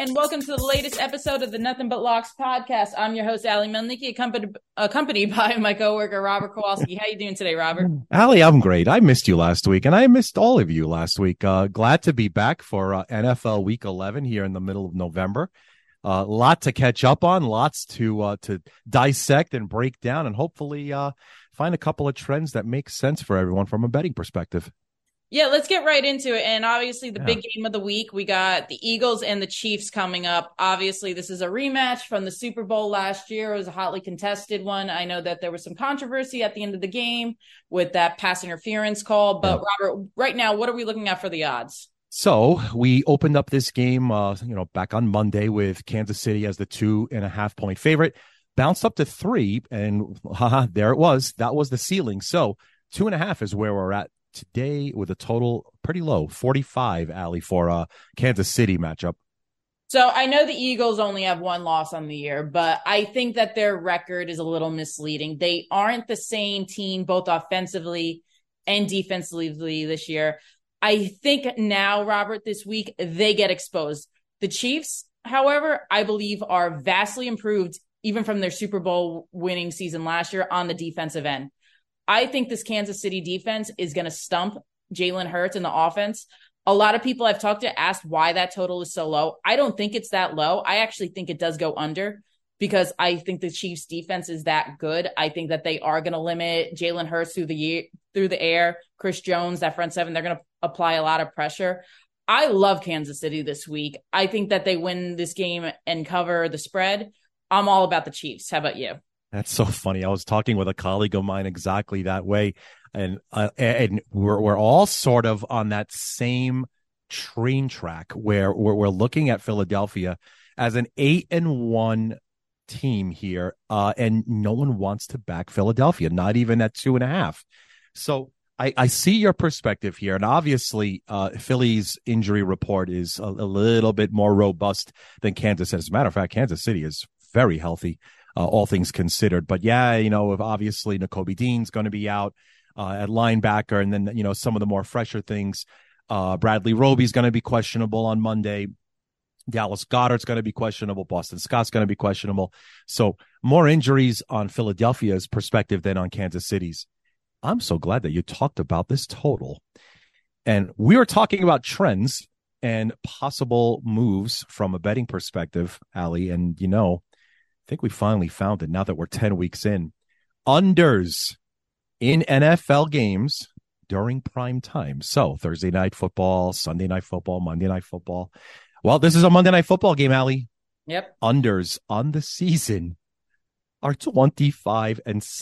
and welcome to the latest episode of the Nothing But Locks podcast. I'm your host, Ali Melniki, accompanied by my coworker, Robert Kowalski. How you doing today, Robert? Ali, I'm great. I missed you last week, and I missed all of you last week. Glad to be back for NFL Week 11 here in the middle of November. A lot to catch up on, lots to dissect and break down, and hopefully find a couple of trends that make sense for everyone from a betting perspective. Yeah, let's get right into it. And obviously the big game of the week, we got the Eagles and the Chiefs coming up. Obviously, this is a rematch from the Super Bowl last year. It was a hotly contested one. I know that there was some controversy at the end of the game with that pass interference call. But Robert, right now, what are we looking at for the odds? So we opened up this game, back on Monday with Kansas City as the 2.5-point favorite, bounced up to 3, and there it was. That was the ceiling. So 2.5 is where we're at today with a total pretty low, 45, Ali, for a Kansas City matchup. So I know the Eagles only have one loss on the year, but I think that their record is a little misleading. They aren't the same team, both offensively and defensively this year. I think now, Robert, this week, they get exposed. The Chiefs, however, I believe are vastly improved, even from their Super Bowl winning season last year on the defensive end. I think this Kansas City defense is going to stump Jalen Hurts in the offense. A lot of people I've talked to asked why that total is so low. I don't think it's that low. I actually think it does go under because I think the Chiefs defense is that good. I think that they are going to limit Jalen Hurts through the air. Chris Jones, that front seven, they're going to apply a lot of pressure. I love Kansas City this week. I think that they win this game and cover the spread. I'm all about the Chiefs. How about you? That's so funny. I was talking with a colleague of mine exactly that way, and we're all sort of on that same train track where we're looking at Philadelphia as an 8-1 team here, and no one wants to back Philadelphia, not even at 2.5. So I see your perspective here, and obviously Philly's injury report is a little bit more robust than Kansas. As a matter of fact, Kansas City is very healthy. All things considered. But obviously Nakobe Dean's going to be out at linebacker. And then, some of the more fresher things, Bradley Roby's going to be questionable on Monday. Dallas Goedert's going to be questionable. Boston Scott's going to be questionable. So more injuries on Philadelphia's perspective than on Kansas City's. I'm so glad that you talked about this total. And we were talking about trends and possible moves from a betting perspective, Ali. And, I think we finally found it now that we're 10 weeks in. Unders in NFL games during prime time. So Thursday night football, Sunday night football, Monday night football. Well, this is a Monday night football game, Ali. Yep. Unders on the season are 25-7,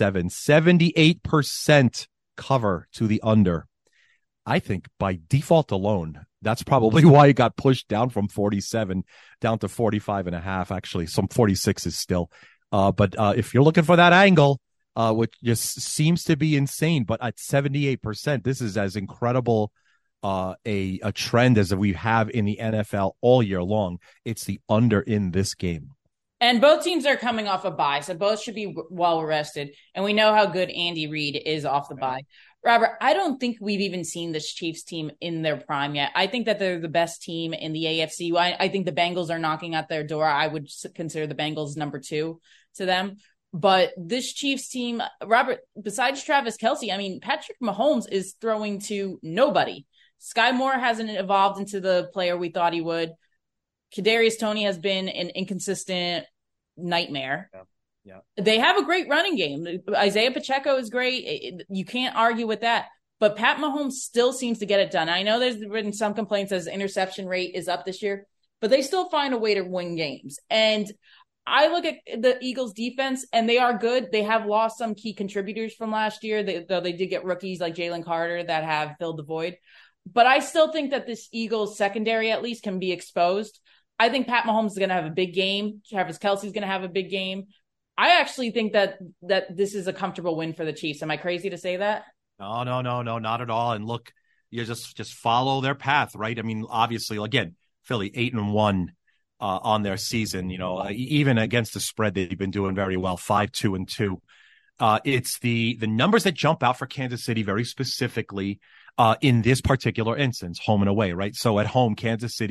78% cover to the under. I think by default alone, that's probably why it got pushed down from 47 down to 45.5. Actually, some 46 is still. But if you're looking for that angle, which just seems to be insane, but at 78%, this is as incredible a trend as we have in the NFL all year long. It's the under in this game. And both teams are coming off a bye, so both should be well rested. And we know how good Andy Reid is off the bye. Robert, I don't think we've even seen this Chiefs team in their prime yet. I think that they're the best team in the AFC. I think the Bengals are knocking at their door. I would consider the Bengals number 2 to them. But this Chiefs team, Robert, besides Travis Kelce, Patrick Mahomes is throwing to nobody. Sky Moore hasn't evolved into the player we thought he would. Kadarius Toney has been an inconsistent nightmare. Yeah. They have a great running game. Isaiah Pacheco is great. You can't argue with that. But Pat Mahomes still seems to get it done. I know there's been some complaints as interception rate is up this year, but they still find a way to win games. And I look at the Eagles defense, and they are good. They have lost some key contributors from last year, though they did get rookies like Jalen Carter that have filled the void. But I still think that this Eagles secondary at least can be exposed. I think Pat Mahomes is going to have a big game. Travis Kelce is going to have a big game. I actually think that this is a comfortable win for the Chiefs. Am I crazy to say that? No, not at all. And look, you just follow their path, right? Obviously, again, Philly 8-1 on their season. Even against the spread, they've been doing very well, 5-2-2. It's the numbers that jump out for Kansas City very specifically in this particular instance, home and away, right? So at home, Kansas City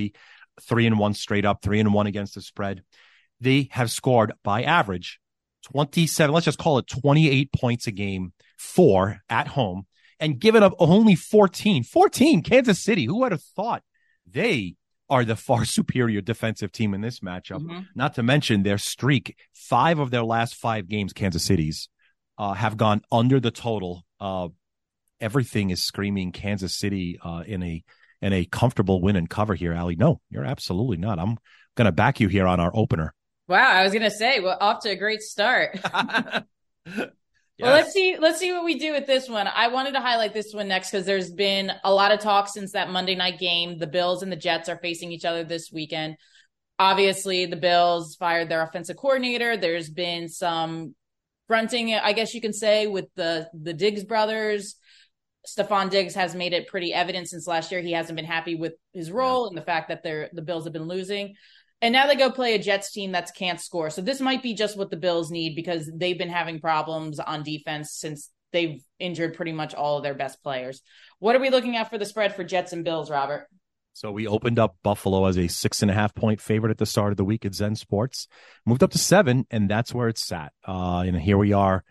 3-1 straight up, 3-1 against the spread. They have scored by average 27, let's just call it 28 points a game at home, and given up only 14. Kansas City, who would have thought? They are the far superior defensive team in this matchup. Not to mention their streak. 5 of their last 5 games, Kansas City's, have gone under the total. Everything is screaming Kansas City in a comfortable win and cover here, Allie. No, you're absolutely not. I'm going to back you here on our opener. Wow, I was going to say, well, off to a great start. Yes. Well, let's see what we do with this one. I wanted to highlight this one next because there's been a lot of talk since that Monday night game. The Bills and the Jets are facing each other this weekend. Obviously, the Bills fired their offensive coordinator. There's been some grunting, I guess you can say, with the Diggs brothers. Stephon Diggs has made it pretty evident since last year he hasn't been happy with his role and the fact that the Bills have been losing. And now they go play a Jets team that can't score. So this might be just what the Bills need because they've been having problems on defense since they've injured pretty much all of their best players. What are we looking at for the spread for Jets and Bills, Robert? So we opened up Buffalo as a 6.5-point favorite at the start of the week at Zen Sports, moved up to 7, and that's where it's sat. And here we are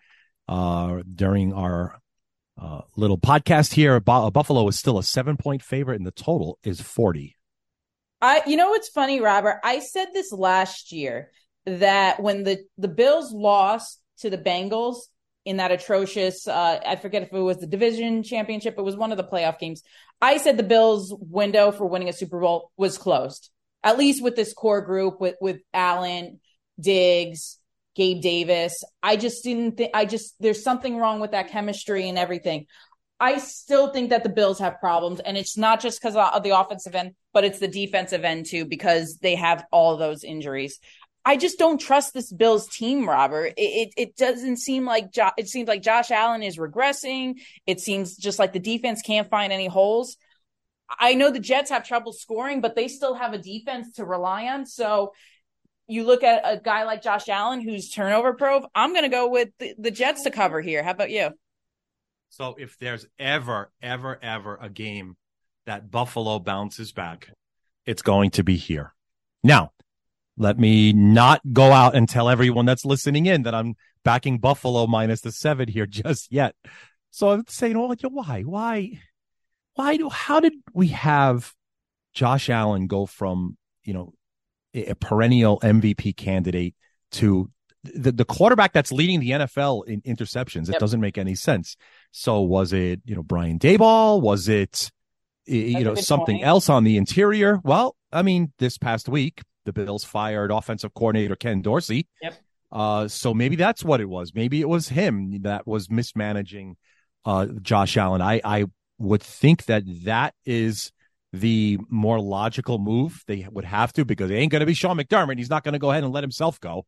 during our little podcast here. Buffalo is still a 7-point favorite, and the total is 40. You know what's funny, Robert? I said this last year that when the Bills lost to the Bengals in that atrocious, I forget if it was the division championship, it was one of the playoff games. I said the Bills' window for winning a Super Bowl was closed, at least with this core group with Allen, Diggs, Gabe Davis. I just didn't think, there's something wrong with that chemistry and everything. I still think that the Bills have problems, and it's not just because of the offensive end, but it's the defensive end too, because they have all those injuries. I just don't trust this Bills team, Robert. It doesn't seem like it seems like Josh Allen is regressing. It seems just like the defense can't find any holes. I know the Jets have trouble scoring, but they still have a defense to rely on. So you look at a guy like Josh Allen, who's turnover prone. I'm going to go with the Jets to cover here. How about you? So if there's ever a game that Buffalo bounces back, it's going to be here. Now, let me not go out and tell everyone that's listening in that I'm backing Buffalo minus the 7 here just yet. So I'm saying, well, how did we have Josh Allen go from, a perennial MVP candidate to the quarterback that's leading the NFL in interceptions? It doesn't make any sense. So was it, Brian Daboll? Was it, something else on the interior? Well, I mean, this past week, the Bills fired offensive coordinator Ken Dorsey. So maybe that's what it was. Maybe it was him that was mismanaging Josh Allen. I would think that is the more logical move. They would have to, because they ain't going to be Sean McDermott. He's not going to go ahead and let himself go.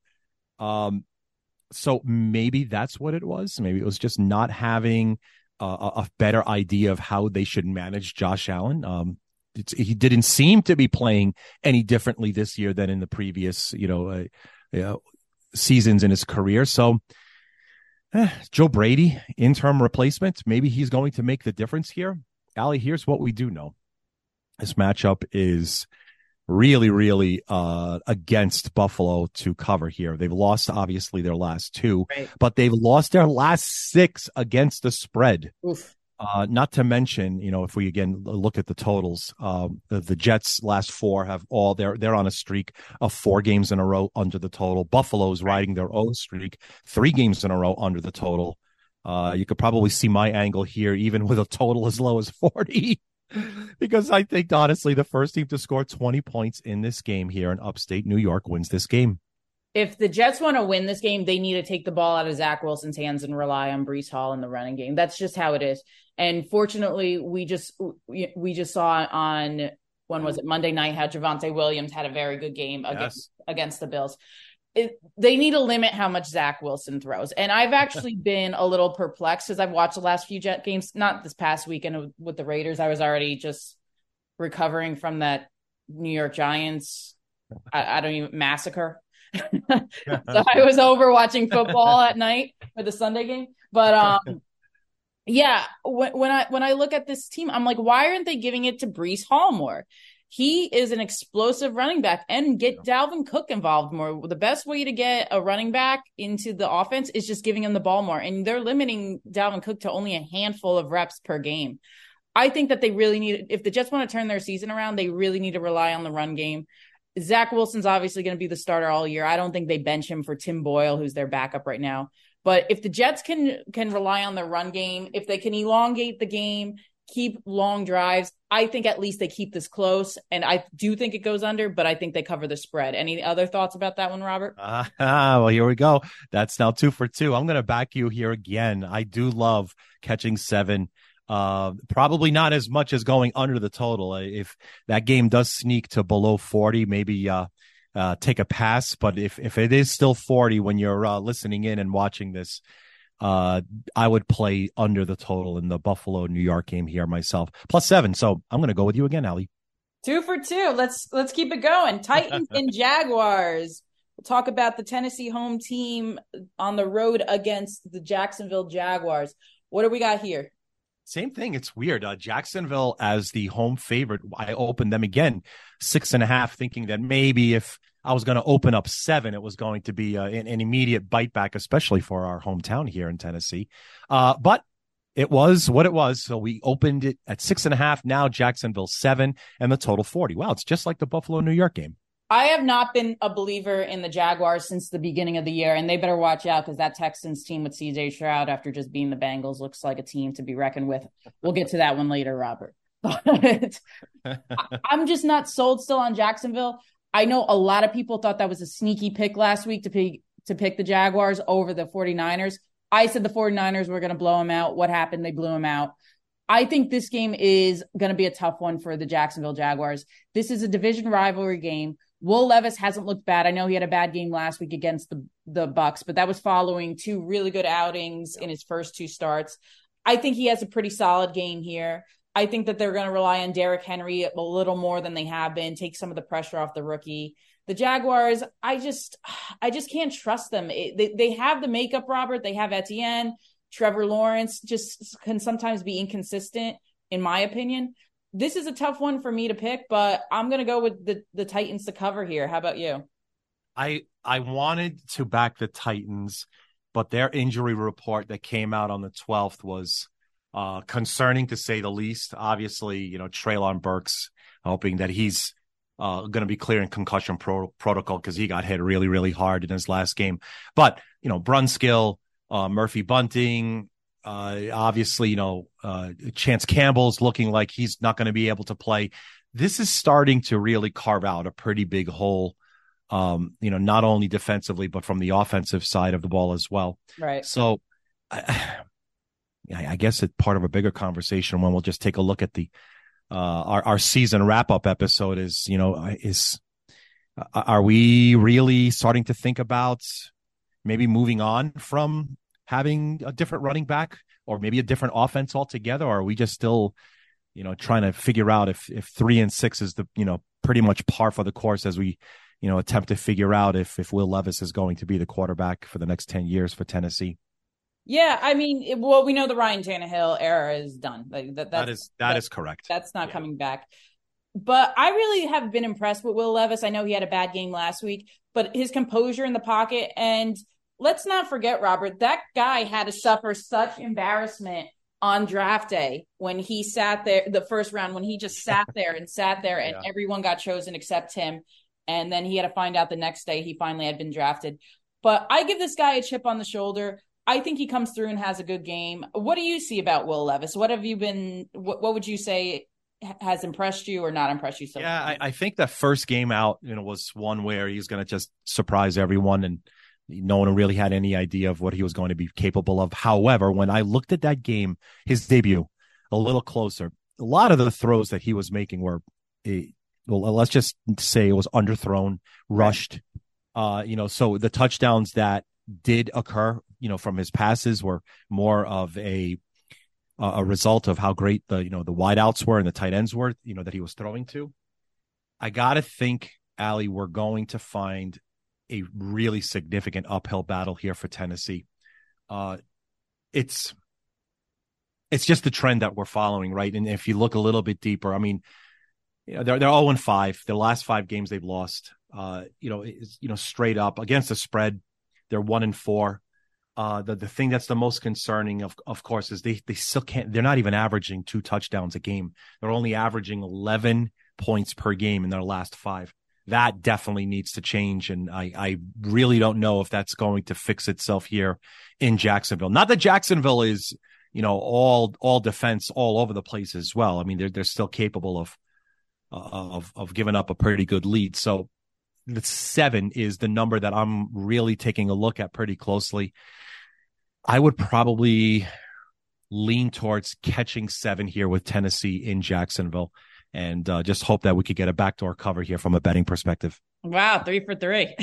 So maybe that's what it was. Maybe it was just not having a better idea of how they should manage Josh Allen. He didn't seem to be playing any differently this year than in the previous, seasons in his career. So Joe Brady, interim replacement, maybe he's going to make the difference here. Allie, here's what we do know. This matchup is really against Buffalo to cover here. They've lost, obviously, their last 2, right, but they've lost their last 6 against the spread. Oof. Not to mention, if we again look at the totals, the Jets' last 4 have they're on a streak of 4 games in a row under the total. Buffalo's riding their own streak, 3 games in a row under the total. You could probably see my angle here, even with a total as low as 40. Because I think, honestly, the first team to score 20 points in this game here in upstate New York wins this game. If the Jets want to win this game, they need to take the ball out of Zach Wilson's hands and rely on Breece Hall in the running game. That's just how it is. And fortunately, we just saw on, when was it, Monday night, how Javonte Williams had a very good game against the Bills. They need to limit how much Zach Wilson throws. And I've actually been a little perplexed because I've watched the last few Jet games, not this past weekend with the Raiders. I was already just recovering from that New York Giants, I don't even, massacre. So I was over watching football at night for the Sunday game. But when I look at this team, I'm like, why aren't they giving it to Breece Hall more? He is an explosive running back, and get Dalvin Cook involved more. The best way to get a running back into the offense is just giving him the ball more. And they're limiting Dalvin Cook to only a handful of reps per game. I think that they really need, if the Jets want to turn their season around, they really need to rely on the run game. Zach Wilson's obviously going to be the starter all year. I don't think they bench him for Tim Boyle, who's their backup right now. But if the Jets can rely on the run game, if they can elongate the game, keep long drives, I think at least they keep this close. And I do think it goes under, but I think they cover the spread. Any other thoughts about that one, Robert? Well, here we go. That's now 2 for 2. I'm going to back you here again. I do love catching 7. Probably not as much as going under the total. If that game does sneak to below 40, maybe take a pass. But if it is still 40 when you're listening in and watching this, I would play under the total in the Buffalo New York game here myself. +7. So I'm going to go with you again, Allie. 2 for 2. Let's keep it going. Titans and Jaguars. We'll talk about the Tennessee home team on the road against the Jacksonville Jaguars. What do we got here? Same thing. It's weird. Jacksonville as the home favorite. I opened them again 6.5, thinking that maybe if I was going to open up 7, it was going to be an immediate bite back, especially for our hometown here in Tennessee. But it was what it was. So we opened it at 6.5. Now Jacksonville 7 and the total 40. Wow. It's just like the Buffalo New York game. I have not been a believer in the Jaguars since the beginning of the year, and they better watch out because that Texans team with C.J. Stroud, after just being the Bengals, looks like a team to be reckoned with. We'll get to that one later, Robert. But I'm just not sold still on Jacksonville. I know a lot of people thought that was a sneaky pick last week to pick the Jaguars over the 49ers. I said the 49ers were going to blow them out. What happened? They blew them out. I think this game is going to be a tough one for the Jacksonville Jaguars. This is a division rivalry game. Will Levis hasn't looked bad. I know he had a bad game last week against the Bucs, but that was following 2 really good outings in his first 2 starts. I think he has a pretty solid game here. I think that they're going to rely on Derrick Henry a little more than they have been, take some of the pressure off the rookie. The Jaguars, I just can't trust them. They have the makeup, Robert. They have Etienne. Trevor Lawrence just can sometimes be inconsistent, in my opinion. This is a tough one for me to pick, but I'm going to go with the Titans to cover here. How about you? I wanted to back the Titans, but their injury report that came out on the 12th was concerning to say the least. Obviously, Treylon Burks, hoping that he's going to be clear in concussion protocol because he got hit really, really hard in his last game. But, Brunskill, Murphy Bunting, obviously, Chance Campbell's looking like he's not going to be able to play. This is starting to really carve out a pretty big hole, not only defensively, but from the offensive side of the ball as well. Right. So I guess it's part of a bigger conversation when we'll just take a look at the our season wrap-up episode are we really starting to think about maybe moving on from having a different running back or maybe a different offense altogether? Or are we just still, trying to figure out if 3 and 6 is the, pretty much par for the course as we, attempt to figure out if Will Levis is going to be the quarterback for the next 10 years for Tennessee? Yeah, I mean, we know the Ryan Tannehill era is done. Like that is correct. That's not coming back. But I really have been impressed with Will Levis. I know he had a bad game last week, but his composure in the pocket. And let's not forget, Robert, that guy had to suffer such embarrassment on draft day when he sat there, the first round, when he just sat there and everyone got chosen except him. And then he had to find out the next day he finally had been drafted. But I give this guy a chip on the shoulder. I think he comes through and has a good game. What do you see about Will Levis? What would you say has impressed you or not impressed you so far? Yeah, I think the first game out, was one where he's going to just surprise everyone and no one really had any idea of what he was going to be capable of. However, when I looked at that game, his debut, a little closer, a lot of the throws that he was making were, let's just say it was underthrown, rushed. So the touchdowns that did occur, from his passes were more of a result of how great the wideouts were and the tight ends were, that he was throwing to. I got to think, Allie, we're going to find a really significant uphill battle here for Tennessee. It's just the trend that we're following, right? And if you look a little bit deeper, I mean, they're 0-5. The last 5 games they've lost. Straight up against the spread, they're 1-4. The thing that's the most concerning, of course, is they still can't. They're not even averaging 2 touchdowns a game. They're only averaging 11 points per game in their last 5. That definitely needs to change, and I really don't know if that's going to fix itself here in Jacksonville. Not that Jacksonville is all defense all over the place as well. I mean, they're still capable of giving up a pretty good lead. So the 7 is the number that I'm really taking a look at pretty closely. I would probably lean towards catching 7 here with Tennessee in Jacksonville, and just hope that we could get a backdoor cover here from a betting perspective. Wow, 3 for 3.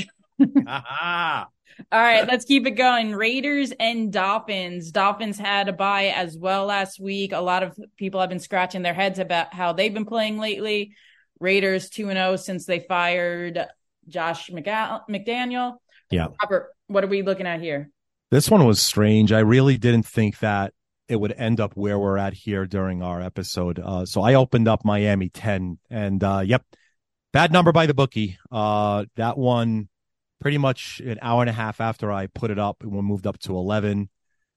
All right, let's keep it going. Raiders and Dolphins. Dolphins had a bye as well last week. A lot of people have been scratching their heads about how they've been playing lately. Raiders 2-0 since they fired Josh McDaniel. Yeah. Robert, what are we looking at here? This one was strange. I really didn't think that it would end up where we're at here during our episode. So I opened up Miami 10, and yep, bad number by the bookie. That one pretty much an hour and a half after I put it up, we moved up to 11.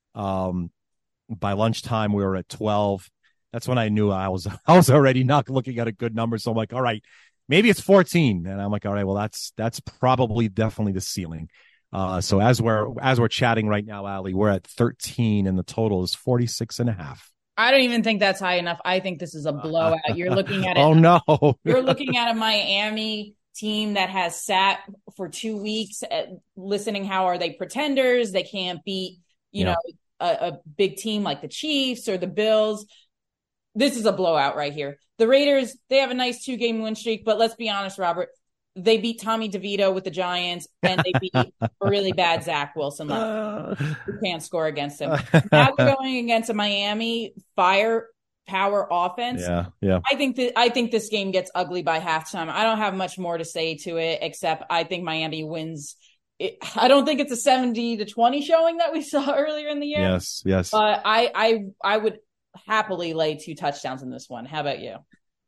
By lunchtime, we were at 12. That's when I knew I was already not looking at a good number. So I'm like, all right, maybe it's 14. And I'm like, all right, well, that's probably definitely the ceiling. So as we're chatting right now, Allie, we're at 13 and the total is 46.5. I don't even think that's high enough. I think this is a blowout. You're looking at it. Oh no. You're looking at a Miami team that has sat for 2 weeks listening. How are they pretenders? They can't beat, a big team like the Chiefs or the Bills. This is a blowout right here. The Raiders, they have a nice 2-game win streak, but let's be honest, Robert, they beat Tommy DeVito with the Giants, and they beat a really bad Zach Wilson. Who can't score against him. Now they're going against a Miami firepower offense. Yeah. I think this game gets ugly by halftime. I don't have much more to say to it, except I think Miami wins. I don't think it's a 70-20 showing that we saw earlier in the year. Yes. But I would happily lay 2 touchdowns in this one. How about you?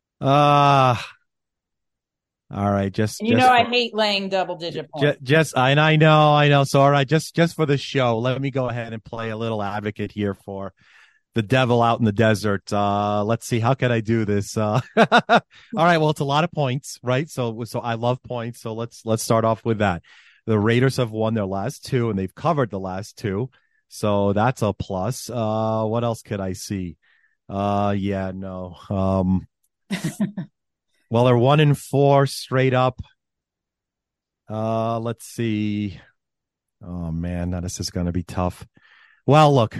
All right, I hate laying double-digit points. I know. So all right, just for the show, let me go ahead and play a little advocate here for the devil out in the desert. Let's see, how can I do this? All right, well, it's a lot of points, right? So I love points. So let's start off with that. The Raiders have won their last 2, and they've covered the last 2. So that's a plus. What else could I see? Yeah, no. Well, they're 1-4 straight up. Let's see. Oh man, now this is going to be tough. Well, look,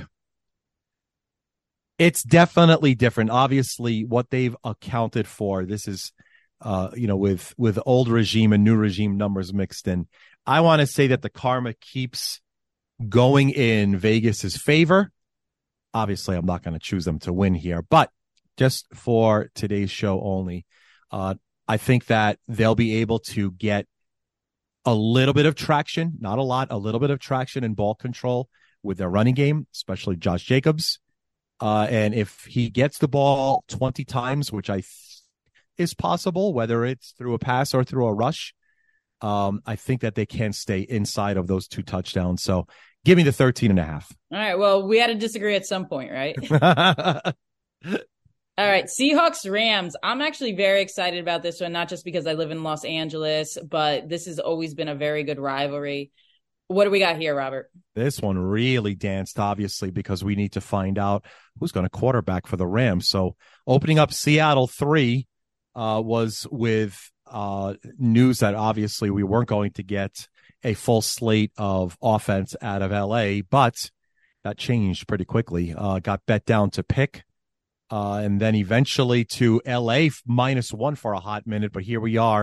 it's definitely different. Obviously, what they've accounted for, this is, with old regime and new regime numbers mixed in. I want to say that the karma keeps going in Vegas's favor. Obviously, I'm not going to choose them to win here, but just for today's show only, I think that they'll be able to get a little bit of traction, not a lot, a little bit of traction in ball control with their running game, especially Josh Jacobs. And if he gets the ball 20 times, which is possible, whether it's through a pass or through a rush, I think that they can stay inside of those 2 touchdowns. So give me the 13.5. All right. Well, we had to disagree at some point, right? All right, Seahawks, Rams. I'm actually very excited about this one, not just because I live in Los Angeles, but this has always been a very good rivalry. What do we got here, Robert? This one really danced, obviously, because we need to find out who's going to quarterback for the Rams. So opening up Seattle 3 was with news that obviously we weren't going to get a full slate of offense out of LA, but that changed pretty quickly. Got bet down to pick. And then eventually to LA -1 for a hot minute. But here we are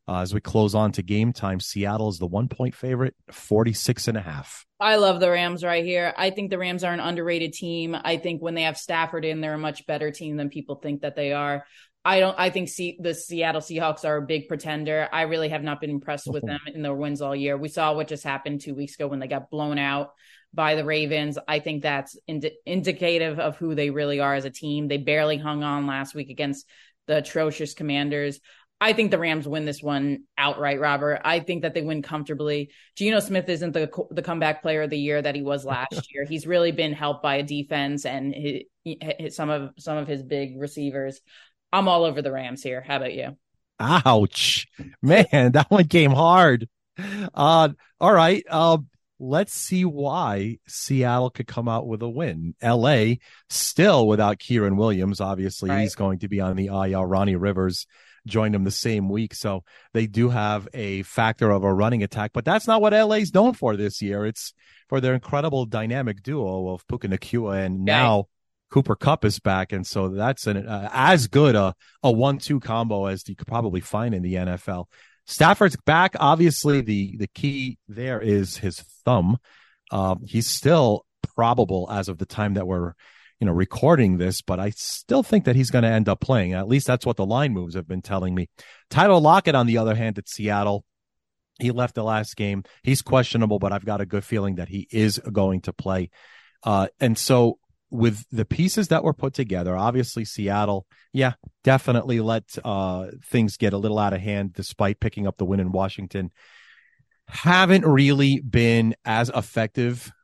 As we close on to game time, Seattle is the 1-point favorite, 46.5. I love the Rams right here. I think the Rams are an underrated team. I think when they have Stafford in, they're a much better team than people think that they are. I think the Seattle Seahawks are a big pretender. I really have not been impressed with them in their wins all year. We saw what just happened 2 weeks ago when they got blown out by the Ravens. I think that's indicative of who they really are as a team. They barely hung on last week against the atrocious Commanders. I think the Rams win this one outright, Robert. I think that they win comfortably. Geno Smith isn't the comeback player of the year that he was last year. He's really been helped by a defense and some of his big receivers. I'm all over the Rams here. How about you? Ouch, man, that one came hard. All right. Let's see why Seattle could come out with a win. LA still without Kieran Williams. Obviously, right. He's going to be on the IL. Ronnie Rivers joined him the same week. So they do have a factor of a running attack, but that's not what LA's known for this year. It's for their incredible dynamic duo of Puka Nacua and now Cooper Kupp is back. And so that's as good a 1-2 combo as you could probably find in the NFL. Stafford's back. Obviously, the key there is his thumb. He's still probable as of the time that we're recording this, but I still think that he's going to end up playing. At least that's what the line moves have been telling me. Tyler Lockett, on the other hand, at Seattle, he left the last game. He's questionable, but I've got a good feeling that he is going to play. And so with the pieces that were put together, obviously Seattle, definitely let things get a little out of hand despite picking up the win in Washington. Haven't really been as effective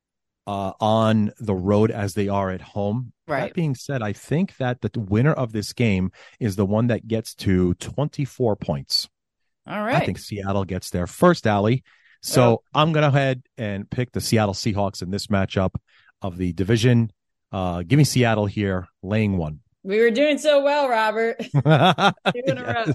on the road as they are at home. Right. That being said, I think that the winner of this game is the one that gets to 24 points. All right. I think Seattle gets there first, Allie. So I'm going to head and pick the Seattle Seahawks in this matchup of the division. Give me Seattle here, laying 1. We were doing so well, Robert. 2 in a row.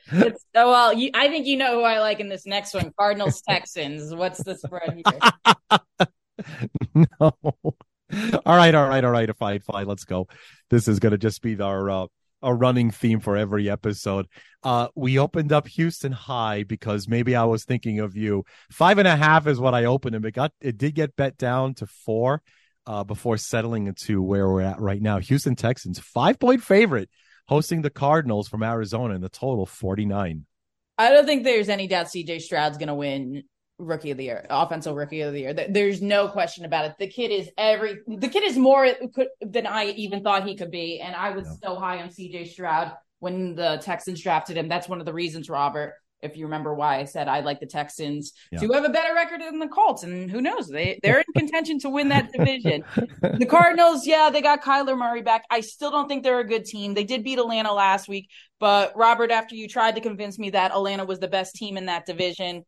I think you know who I like in this next one. Cardinals Texans. What's the spread here? No. All right. Fine. Let's go. This is going to just be our running theme for every episode. We opened up Houston high because maybe I was thinking of you. 5.5 is what I opened, and it did get bet down to 4 before settling into where we're at right now. Houston Texans 5-point favorite hosting the Cardinals from Arizona, in the total 49. I don't think there's any doubt CJ Stroud's going to win Rookie of the Year, Offensive Rookie of the Year. There's no question about it. The kid is more than I even thought he could be. And I was so high on CJ Stroud when the Texans drafted him. That's one of the reasons, Robert, if you remember why I said I like the Texans to have a better record than the Colts. And who knows? They're in contention to win that division. The Cardinals, they got Kyler Murray back. I still don't think they're a good team. They did beat Atlanta last week. But, Robert, after you tried to convince me that Atlanta was the best team in that division,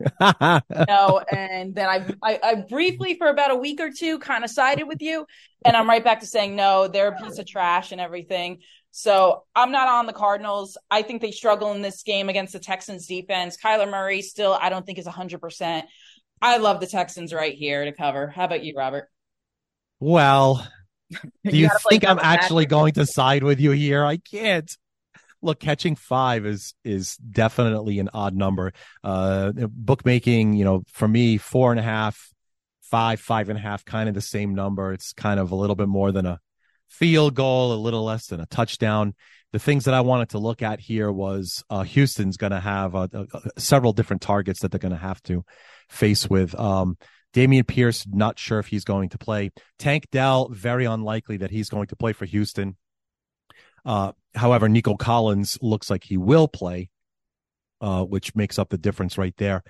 and then I briefly, for about a week or two, kind of sided with you. And I'm right back to saying, no, they're a piece of trash and everything. So I'm not on the Cardinals. I think they struggle in this game against the Texans defense. Kyler Murray still, I don't think is 100%. I love the Texans right here to cover. How about you, Robert? Well, do you think I'm actually going to side with you here? I can't. Look, catching 5 is definitely an odd number. Bookmaking, for me, 4.5, 5.5, kind of the same number. It's kind of a little bit more than a field goal, a little less than a touchdown. The things that I wanted to look at here was Houston's going to have several different targets that they're going to have to face with. Dameon Pierce, not sure if he's going to play. Tank Dell, very unlikely that he's going to play for Houston. However, Nico Collins looks like he will play, which makes up the difference right there.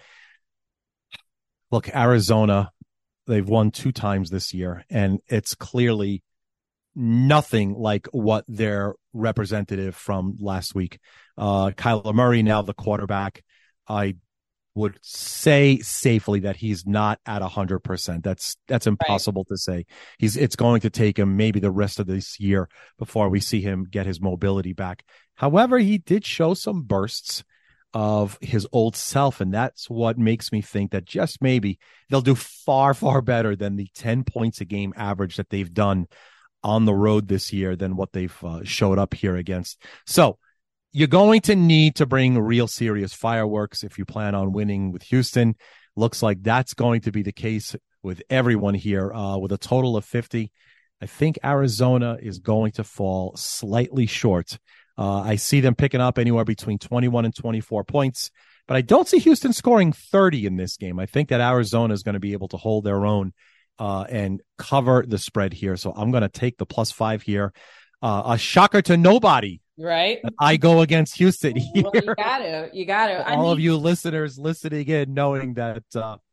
Look, Arizona, they've won 2 times this year, and it's clearly nothing like what their representative from last week. Kyler Murray, now the quarterback, I would say safely that he's not at 100%. That's impossible to say. It's going to take him maybe the rest of this year before we see him get his mobility back. However, he did show some bursts of his old self, and that's what makes me think that just maybe they'll do far, far better than the 10 points a game average that they've done on the road this year than what they've showed up here against. So you're going to need to bring real serious fireworks if you plan on winning with Houston. Looks like that's going to be the case with everyone here, with a total of 50. I think Arizona is going to fall slightly short. I see them picking up anywhere between 21 and 24 points, but I don't see Houston scoring 30 in this game. I think that Arizona is going to be able to hold their own and cover the spread here. So I'm going to take the +5 here. A shocker to nobody. Right. I go against Houston here. Well, you got to. All of you listeners listening in, knowing that,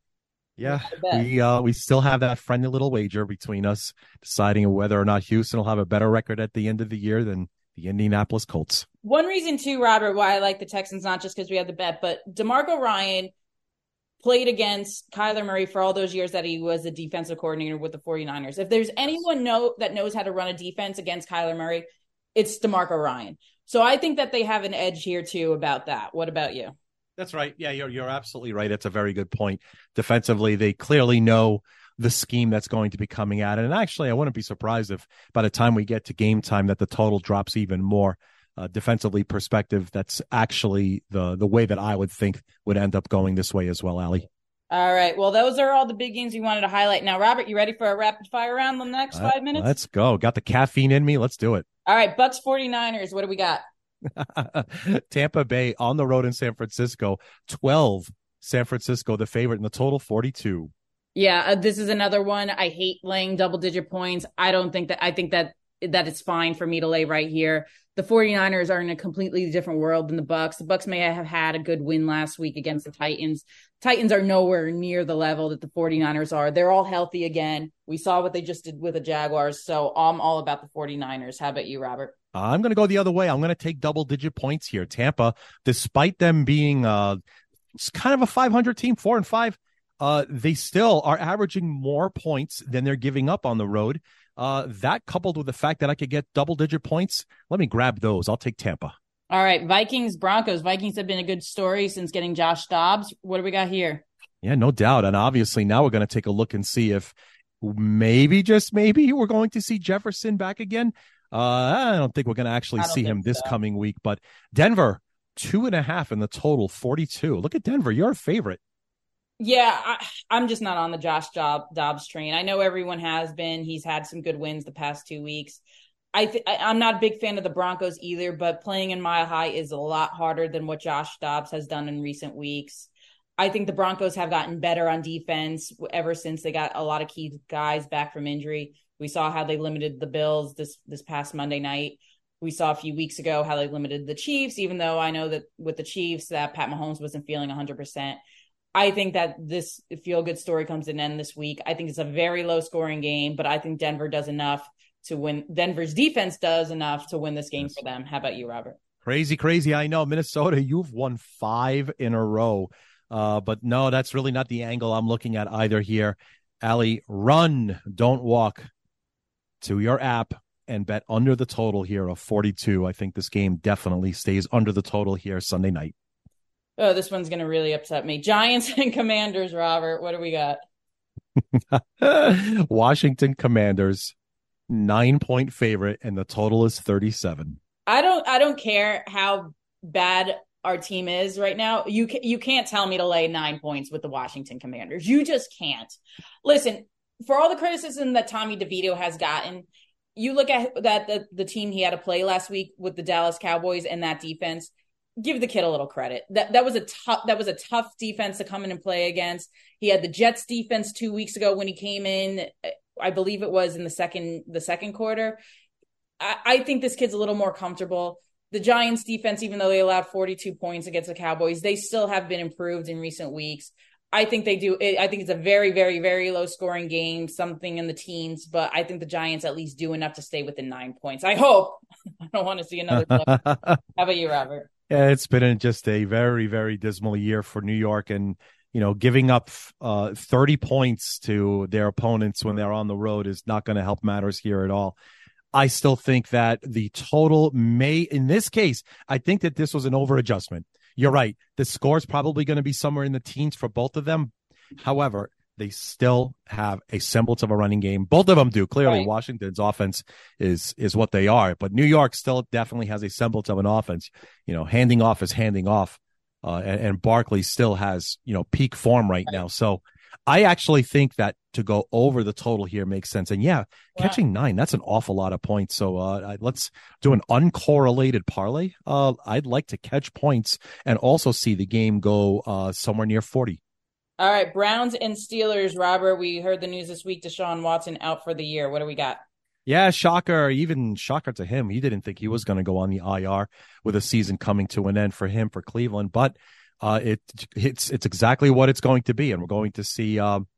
we still have that friendly little wager between us deciding whether or not Houston will have a better record at the end of the year than the Indianapolis Colts. One reason too, Robert, why I like the Texans, not just because we have the bet, but DeMarco Ryan played against Kyler Murray for all those years that he was a defensive coordinator with the 49ers. If there's anyone that knows how to run a defense against Kyler Murray, it's DeMarco Ryan. So I think that they have an edge here too about that. What about you? That's right. Yeah, you're absolutely right. That's a very good point. Defensively, they clearly know the scheme that's going to be coming at it. And actually, I wouldn't be surprised if by the time we get to game time that the total drops even more. Defensively perspective, that's actually the way that I would think would end up going this way as well, Allie. All right. Well, those are all the big games we wanted to highlight. Now, Robert, you ready for a rapid fire round the next 5 minutes? Let's go. Got the caffeine in me. Let's do it. All right. Bucks 49ers. What do we got? Tampa Bay on the road in San Francisco. 12. San Francisco, the favorite, in the total 42. Yeah, this is another one. I hate laying double-digit points. I think that it's fine for me to lay right here. The 49ers are in a completely different world than the Bucks. The Bucks may have had a good win last week against the Titans. Titans are nowhere near the level that the 49ers are. They're all healthy again. We saw what they just did with the Jaguars. So I'm all about the 49ers. How about you, Robert? I'm going to go the other way. I'm going to take double-digit points here. Tampa, despite them being it's kind of a 500 team, 4-5, they still are averaging more points than they're giving up on the road. That coupled with the fact that I could get double-digit points, let me grab those. I'll take Tampa. All right, Vikings, Broncos. Vikings have been a good story since getting Josh Dobbs. What do we got here? Yeah, no doubt. And obviously now we're going to take a look and see if maybe, just maybe, we're going to see Jefferson back again. I don't think we're going to actually see him this coming week. But Denver, 2.5 in the total, 42. Look at Denver. You're a favorite. Yeah, I'm just not on the Josh Dobbs train. I know everyone has been. He's had some good wins the past 2 weeks. I'm not a big fan of the Broncos either, but playing in Mile High is a lot harder than what Josh Dobbs has done in recent weeks. I think the Broncos have gotten better on defense ever since they got a lot of key guys back from injury. We saw how they limited the Bills this past Monday night. We saw a few weeks ago how they limited the Chiefs, even though I know that with the Chiefs that Pat Mahomes wasn't feeling 100%. I think that this feel-good story comes to an end this week. I think it's a very low-scoring game, but I think Denver does enough to win. Denver's defense does enough to win this game for them. How about you, Robert? Crazy. I know. Minnesota, you've won 5 in a row. But no, that's really not the angle I'm looking at either here. Allie, run, don't walk to your app and bet under the total here of 42. I think this game definitely stays under the total here Sunday night. Oh, this one's going to really upset me. Giants and Commanders, Robert. What do we got? Washington Commanders, 9-point favorite, and the total is 37. I don't care how bad our team is right now. You can't tell me to lay 9 points with the Washington Commanders. You just can't. Listen, for all the criticism that Tommy DeVito has gotten, you look at that the team he had to play last week with the Dallas Cowboys and that defense. Give the kid a little credit. That was a tough defense to come in and play against. He had the Jets defense 2 weeks ago when he came in. I believe it was in the second quarter. I think this kid's a little more comfortable. The Giants defense, even though they allowed 42 points against the Cowboys, they still have been improved in recent weeks. I think they do. I think it's a very, very, very low scoring game, something in the teens, but I think the Giants at least do enough to stay within 9 points. I hope. I don't want to see another. How about you, Robert? Yeah, it's been just a very, very dismal year for New York, and giving up 30 points to their opponents when they're on the road is not going to help matters here at all. I still think that the total may, in this case, I think that this was an over-adjustment. You're right. The score is probably going to be somewhere in the teens for both of them. However, they still have a semblance of a running game. Both of them do. Clearly, Right. Washington's offense is what they are, but New York still definitely has a semblance of an offense. Handing off is handing off, and Barkley still has peak form right now. So I actually think that to go over the total here makes sense. And yeah, catching 9, that's an awful lot of points. So let's do an uncorrelated parlay. I'd like to catch points and also see the game go somewhere near 40. All right, Browns and Steelers, Robert. We heard the news this week, Deshaun Watson out for the year. What do we got? Yeah, shocker, even shocker to him. He didn't think he was going to go on the IR with a season coming to an end for him, for Cleveland. But it's exactly what it's going to be. And we're going to see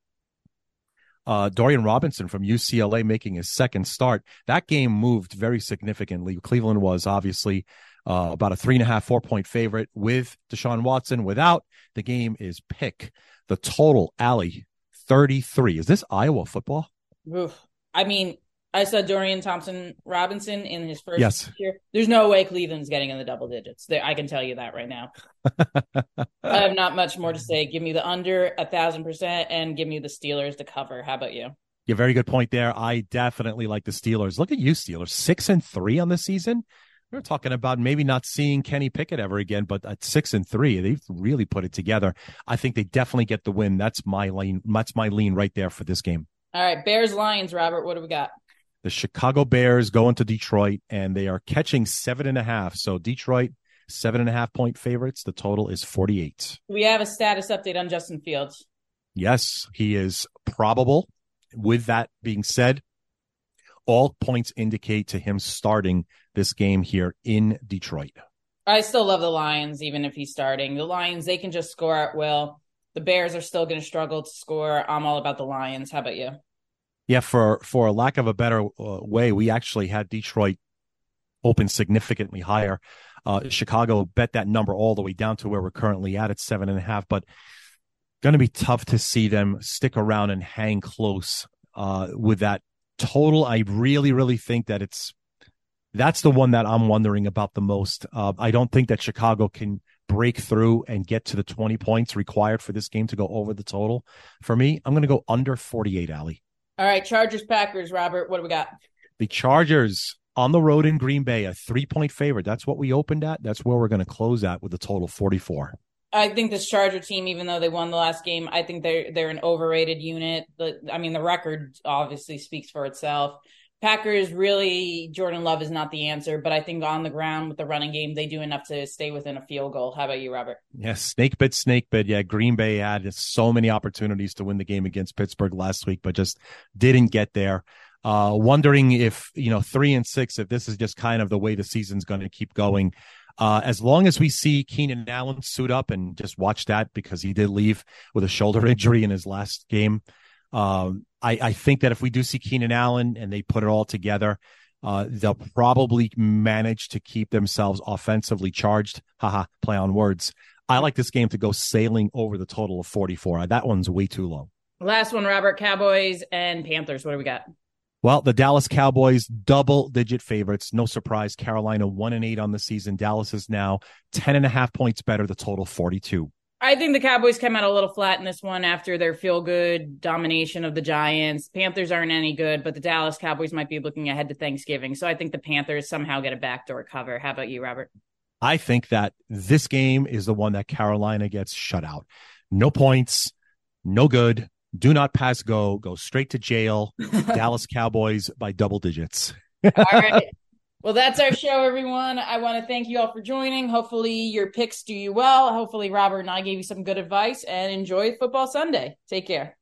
Dorian Robinson from UCLA making his second start. That game moved very significantly. Cleveland was obviously about a 3.5, 4-point favorite with Deshaun Watson. Without, the game is pick. The total, Allie, 33. Is this Iowa football? Oof. I mean, I saw Dorian Thompson-Robinson in his first year. There's no way Cleveland's getting in the double digits. I can tell you that right now. I have not much more to say. Give me the under 1,000% and give me the Steelers to cover. How about you? Yeah, very good point there. I definitely like the Steelers. Look at you, Steelers, 6-3 on the season. We're talking about maybe not seeing Kenny Pickett ever again, but at 6-3, they've really put it together. I think they definitely get the win. That's my lean. That's my lean right there for this game. All right, Bears Lions, Robert. What do we got? The Chicago Bears go into Detroit, and they are catching 7.5. So Detroit, 7.5-point favorites. The total is 48. We have a status update on Justin Fields. Yes, he is probable. With that being said, all points indicate to him starting this game here in Detroit. I still love the Lions, even if he's starting. The Lions, they can just score at will. The Bears are still going to struggle to score. I'm all about the Lions. How about you? Yeah, for a lack of a better way, we actually had Detroit open significantly higher. Chicago bet that number all the way down to where we're currently at 7.5, but going to be tough to see them stick around and hang close with that total. I really, really think that that's the one that I'm wondering about the most. I don't think that Chicago can break through and get to the 20 points required for this game to go over the total. For me, I'm going to go under 48, Allie. All right, Chargers, Packers, Robert, what do we got? The Chargers on the road in Green Bay, a 3-point favorite. That's what we opened at. That's where we're going to close at with a total 44. I think this Charger team, even though they won the last game, I think they're an overrated unit. The record obviously speaks for itself. Packers, really, Jordan Love is not the answer, but I think on the ground with the running game, they do enough to stay within a field goal. How about you, Robert? Yes, snake bit. Yeah, Green Bay had so many opportunities to win the game against Pittsburgh last week, but just didn't get there. Wondering if, 3-6, if this is just kind of the way the season's going to keep going. As long as we see Keenan Allen suit up, and just watch that because he did leave with a shoulder injury in his last game. I think that if we do see Keenan Allen and they put it all together, they'll probably manage to keep themselves offensively charged. Haha, play on words. I like this game to go sailing over the total of 44. That one's way too low. Last one, Robert, Cowboys and Panthers. What do we got? Well, the Dallas Cowboys, double-digit favorites. No surprise, Carolina 1-8 on the season. Dallas is now 10.5 points better, the total 42. I think the Cowboys came out a little flat in this one after their feel-good domination of the Giants. Panthers aren't any good, but the Dallas Cowboys might be looking ahead to Thanksgiving. So I think the Panthers somehow get a backdoor cover. How about you, Robert? I think that this game is the one that Carolina gets shut out. No points, no good. Do not pass go. Go straight to jail. Dallas Cowboys by double digits. All right. Well, that's our show, everyone. I want to thank you all for joining. Hopefully your picks do you well. Hopefully Robert and I gave you some good advice, and enjoy Football Sunday. Take care.